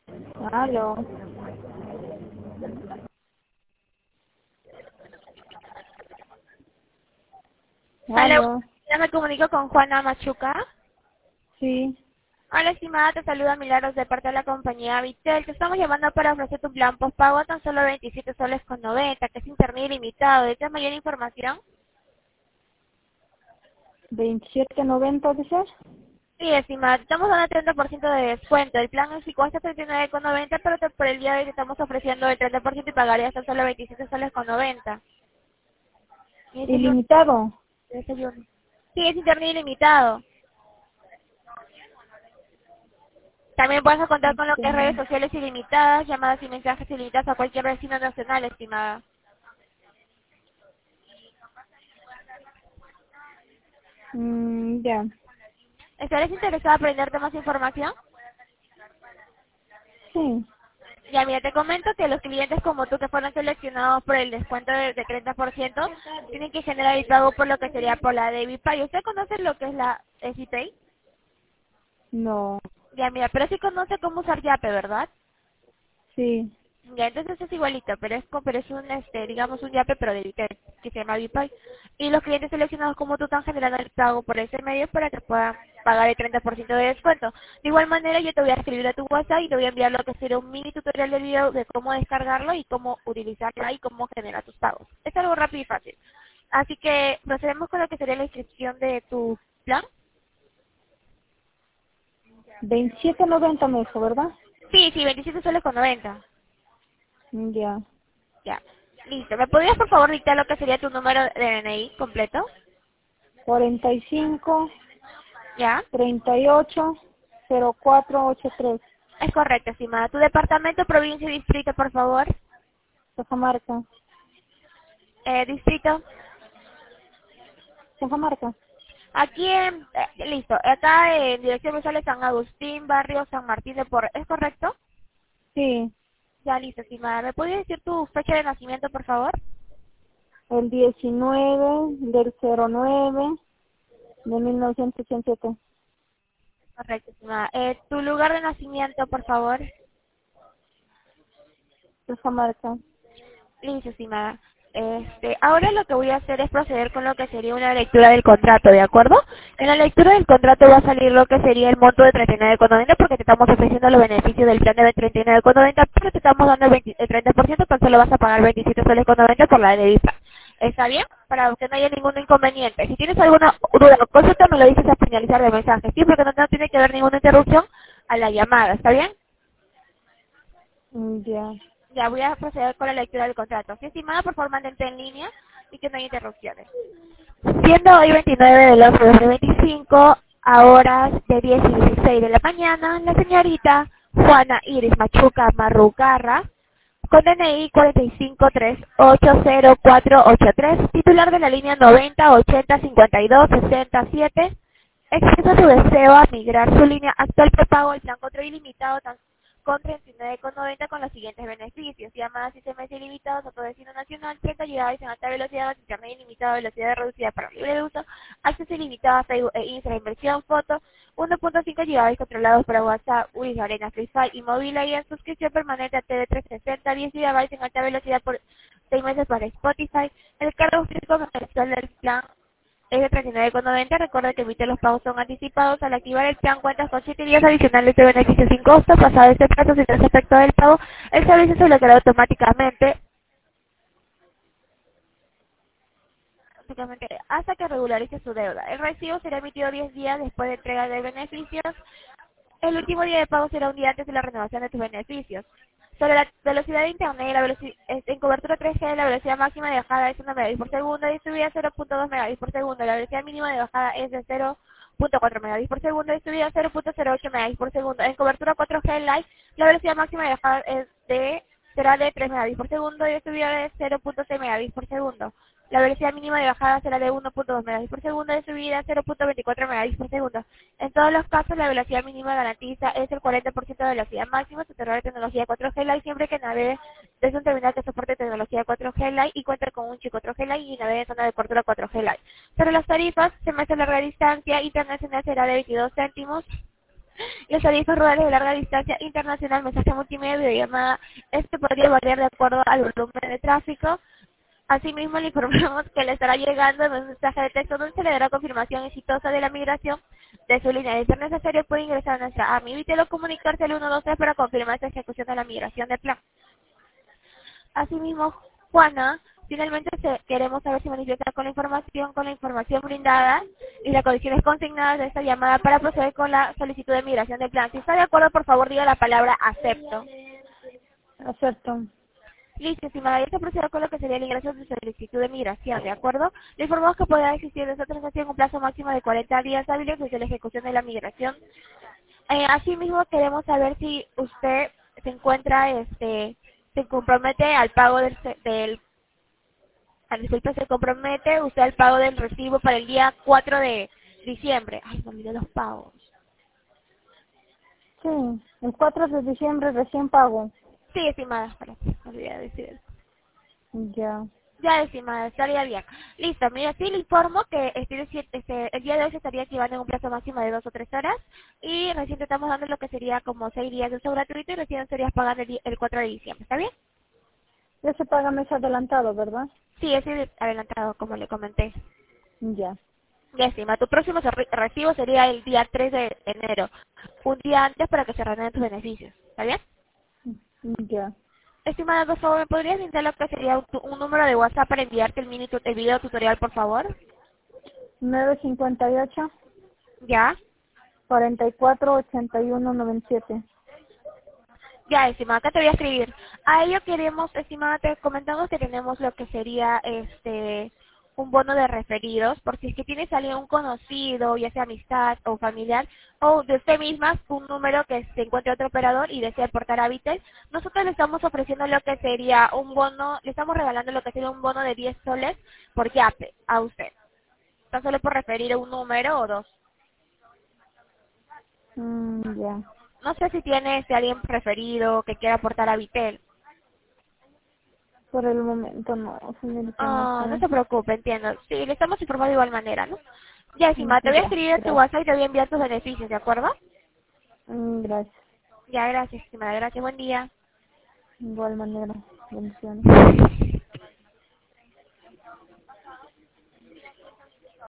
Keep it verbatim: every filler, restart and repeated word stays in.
Aló. Hola, Aló. ya me comunico con Juana Machuca. Sí. Hola, estimada, te saluda Milagros de parte de la compañía Vitel. Te estamos llamando para ofrecer tu plan postpago a tan solo veintisiete soles con noventa, que es internet ilimitado. ¿Deseas mayor información? veintisiete noventa de ser. Sí, estimada, te estamos dando el treinta por ciento de descuento. El plan en sí cuesta treinta y nueve con noventa, pero te- por el día de hoy te estamos ofreciendo el treinta por ciento y pagarías tan solo veintisiete soles con noventa. Y desayuno. Ilimitado. desayuno. Sí, es internet ilimitado. También puedes contar con lo que es redes Este, sociales ilimitadas, llamadas y mensajes ilimitados a cualquier vecino nacional, estimada. mm, ya. ¿Estarías interesada en aprenderte más información? Sí. Ya, mira, te comento que los clientes como tú que fueron seleccionados por el descuento de, de treinta por ciento tienen que generar el pago por lo que sería por la Debit Pay. ¿Usted conoce lo que es la EasyPay? No. Ya, mira, pero sí conoce cómo usar Yape, ¿verdad? Sí. Ya, entonces es igualito, pero es, co- pero es un, este, digamos, un yape, pero de Vitel, que se llama Vipay. Y los clientes seleccionados como tú están generando el pago por ese medio para que puedan pagar el treinta por ciento de descuento. De igual manera, yo te voy a escribir a tu WhatsApp y te voy a enviar lo que será un mini tutorial de video de cómo descargarlo y cómo utilizarlo y cómo generar tus pagos. Es algo rápido y fácil. Así que procedemos con lo que sería la inscripción de tu plan. veintisiete noventa me dijo, ¿verdad? Sí, sí, veintisiete soles con noventa. Mm, ya. Ya. Listo. ¿Me podrías, por favor, dictar lo que sería tu número de D N I completo? cuarenta y cinco ¿Ya? treinta y ocho cero cuatro ochenta y tres. Es correcto, estimada. Tu departamento, provincia y distrito, por favor. Cajamarca. Eh, distrito. Cajamarca. Aquí en... eh, listo. Acá en dirección me sale San Agustín, barrio San Martín de Porres. ¿Es correcto? Sí. Ya, listo, estimada. ¿Me podrías decir tu fecha de nacimiento, por favor? El diecinueve del cero nueve de mil novecientos ochenta y siete. Correcto, estimada. Eh, tu lugar de nacimiento, por favor. Cajamarca. Listo, estimada. Este, ahora lo que voy a hacer es proceder con lo que sería una lectura del contrato, ¿de acuerdo? En la lectura del contrato va a salir lo que sería el monto de treinta y nueve con noventa porque te estamos ofreciendo los beneficios del plan de treinta y nueve con noventa, pero te estamos dando el, veinte el treinta por ciento, tan solo vas a pagar veintisiete soles con noventa por la de Visa. ¿Está bien? Para que no haya ningún inconveniente. Si tienes alguna duda o consulta, me lo dices a finalizar el mensaje, ¿sí? Porque no, no tiene que haber ninguna interrupción a la llamada, ¿está bien? Mm, ya. Ya voy a proceder con la lectura del contrato. Sí, estimada, por favor, mantente en línea y que no haya interrupciones. Siendo hoy veintinueve de los dos mil veinticinco, a horas de diez y dieciséis de la mañana, la señorita Juana Iris Machuca Marrucarra, con D N I cuatro cinco tres ocho cero cuatro ocho tres, titular de la línea noventa ochenta cincuenta y dos sesenta y siete, expresa su deseo a migrar su línea actual prepago al plan control ilimitado tan- con treinta y nueve con noventa con los siguientes beneficios: llamadas y S M S ilimitados a todo destino nacional, treinta gigabytes en alta velocidad, internet ilimitado, velocidad reducida para libre de uso, acceso ilimitado a Facebook e Instagram, inversión, foto, uno punto cinco gigabytes controlados para WhatsApp, Wiz, Arena, Free Fire y móvil y en suscripción permanente a T V trescientos sesenta, diez gigabytes en alta velocidad por seis meses para Spotify. El cargo físico mensual del plan es de treinta y nueve con noventa. Recuerda que emite los pagos son anticipados. Al activar el plan cuentas con siete días adicionales de beneficio sin costo. Pasado este plazo, si no se efectúa el pago, el servicio se bloqueará automáticamente, automáticamente hasta que regularice su deuda. El recibo será emitido diez días después de entrega de beneficios. El último día de pago será un día antes de la renovación de tus beneficios. Sobre la velocidad de internet, la veloci- es- en cobertura tres G, la velocidad máxima de bajada es uno megabits por segundo y subida cero punto dos megabits por segundo. La velocidad mínima de bajada es de cero punto cuatro megabits por segundo y subida cero punto cero ocho megabits por segundo. En cobertura cuatro G Lite, la velocidad máxima de bajada es de será de tres megabits por segundo y de subida de cero punto seis megabits por segundo. La velocidad mínima de bajada será de uno punto dos megabits por segundo y de subida cero punto veinticuatro megabits por segundo. En todos los casos, la velocidad mínima garantiza es el cuarenta por ciento de velocidad máxima. Se tendrá de tecnología cuatro G Lite siempre que navegue desde un terminal que soporte tecnología cuatro G Lite y cuente con un chip cuatro G Lite y navegue en zona de cobertura cuatro G Lite. Sobre las tarifas, se me hace larga distancia, internacional será de veintidós céntimos, Los servicios rurales de larga distancia internacional, mensaje multimedia, videollamada, este podría variar de acuerdo al volumen de tráfico. Asimismo, le informamos que le estará llegando un mensaje de texto donde se le dará confirmación exitosa de la migración de su línea. De ser necesario, puede ingresar a nuestra A M I. Evítelo comunicarse al uno dos tres para confirmar esta ejecución de la migración de plan. Asimismo, Juana, finalmente se- queremos saber si manifiesta con la información, con la información brindada y las condiciones consignadas de esta llamada para proceder con la solicitud de migración de plan. Si está de acuerdo, por favor, diga la palabra acepto. Acepto. Listo, estimada, ya se procedió con lo que sería el ingreso de su solicitud de migración, ¿de acuerdo? Le informamos que podrá existir de esta transacción un plazo máximo de cuarenta días hábiles desde la ejecución de la migración. Eh, asimismo, queremos saber si usted se encuentra, este, se compromete al pago del, se- del al disculpe, se compromete usted al pago del recibo para el día cuatro de diciembre. Ay, me olvidé los pagos. Sí, el cuatro de diciembre recién pago. Sí, estimada, espera, me olvidé de decir eso. Ya. Ya, estimada, estaría bien. Listo, mira, sí le informo que este, este, el día de hoy se estaría activando en un plazo máximo de dos o tres horas y recién te estamos dando lo que sería como seis días de uso gratuito y recién estarías pagando el, di- el cuatro de diciembre, ¿está bien? Ya se paga mes adelantado, ¿verdad? Sí, ese adelantado, como le comenté. Ya. Ya, estima, tu próximo re- recibo sería el día tres de enero, un día antes para que se renueven tus beneficios, ¿está bien? Ya. Estimada, por favor, ¿me podrías brindar lo que sería un, tu- un número de WhatsApp para enviarte el, mini tu- el video tutorial, por favor? nueve cinco ocho, ¿Ya? cuatro cuatro, ocho uno nueve siete. Ya, estimada, acá te voy a escribir. A ello queremos, estimada, te comentamos que tenemos lo que sería este un bono de referidos, por si es que tienes a alguien, un conocido, ya sea amistad o familiar, o de usted misma, un número que se encuentre otro operador y desea aportar a Vitel, nosotros le estamos ofreciendo lo que sería un bono, le estamos regalando lo que sería un bono de diez soles por yape a usted. Tan solo por referir a un número o dos. Mm, ya. No sé si tiene este, alguien preferido que quiera aportar a Vitel. Por el momento no, señorita, no Ah, no sé. se preocupe, entiendo. Sí, le estamos informando de igual manera, ¿no? Ya, encima, te voy a Ya, escribir a tu gracias. WhatsApp y te voy a enviar tus beneficios, ¿de acuerdo? Mm, gracias. Ya, gracias, estimada. Gracias, buen día. De igual manera. Bendiciones.